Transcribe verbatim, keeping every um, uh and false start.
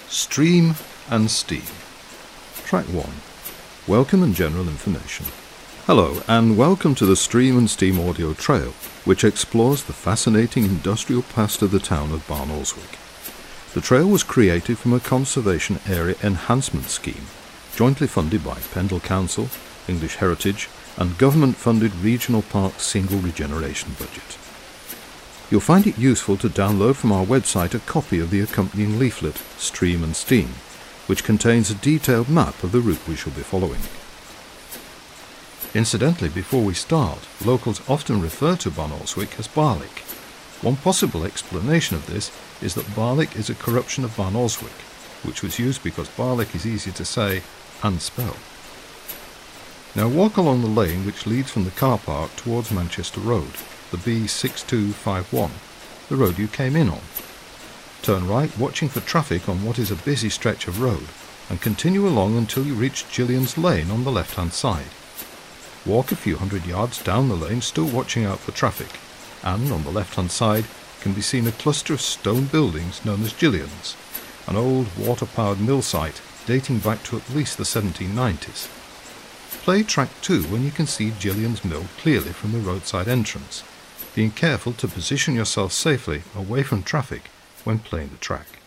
Stream and Steam. Track one. Welcome and general information. Hello and welcome to the Stream and Steam audio trail, which explores the fascinating industrial past of the town of Barnoldswick. The trail was created from a conservation area enhancement scheme, jointly funded by Pendle Council, English Heritage and government-funded Regional Parks Single Regeneration Budget. You'll find it useful to download from our website a copy of the accompanying leaflet, Stream and Steam, which contains a detailed map of the route we shall be following. Incidentally, before we start, locals often refer to Barnoldswick as Barlick. One possible explanation of this is that Barlick is a corruption of Barnoldswick, which was used because Barlick is easy to say and spell. Now walk along the lane which leads from the car park towards Manchester Road, the B six two five one, the road you came in on. Turn right, watching for traffic on what is a busy stretch of road, and continue along until you reach Gillian's Lane on the left-hand side. Walk a few hundred yards down the lane, still watching out for traffic, and on the left-hand side can be seen a cluster of stone buildings known as Gillian's, an old water-powered mill site dating back to at least the seventeen nineties. Play track two when you can see Gillian's mill clearly from the roadside entrance, being careful to position yourself safely away from traffic when playing the track.